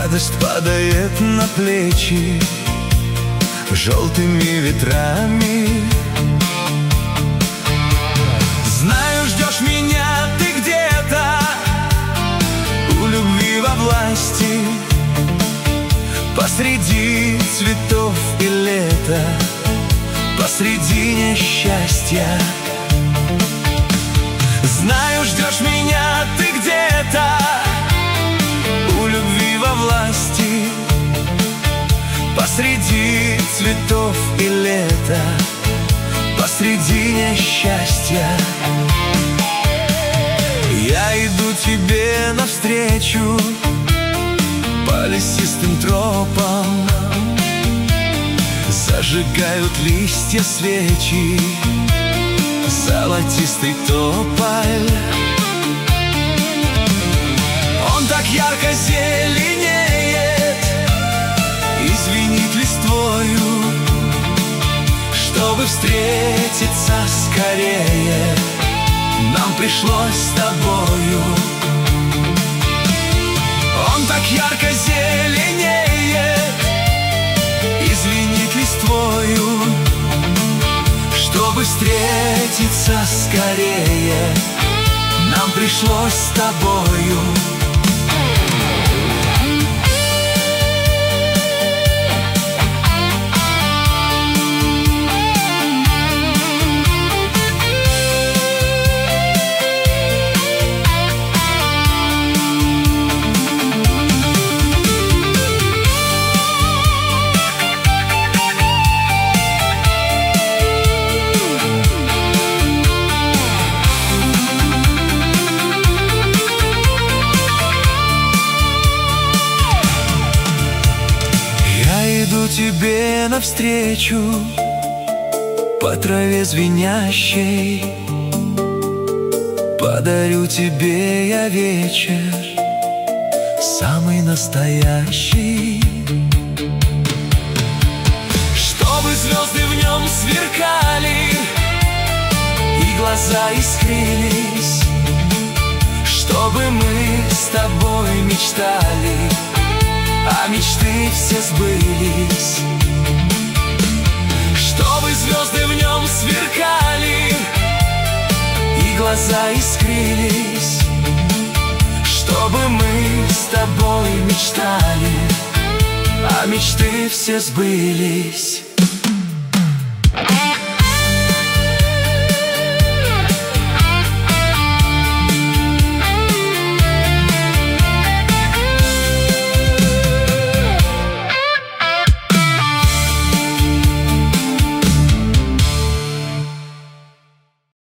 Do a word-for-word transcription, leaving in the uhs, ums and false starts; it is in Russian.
радость падает на плечи желтыми ветрами. Знаю, ждешь меня ты где-то у любви во власти, посреди цветов и лета, посредине счастья. Знаю, ждешь меня ты где-то у любви во власти, посреди цветов и лета, посредине счастья. Я иду тебе навстречу по лесистым тропам, зажигают листья свечи, золотистый тополь. Он так ярко зеленеет и звенит листвою. Чтобы встретиться скорее, нам пришлось с тобою. Он так ярко зеленеет и звенит листвою. Чтобы встретиться скорее, нам пришлось с тобою. Иду тебе навстречу по траве звенящей, подарю тебе я вечер самый настоящий. Чтобы звезды в нем сверкали и глаза искрились, чтобы мы с тобой мечтали, а мечты все сбылись. Чтобы звезды в нем сверкали и глаза искрились, чтобы мы с тобой мечтали, а мечты все сбылись.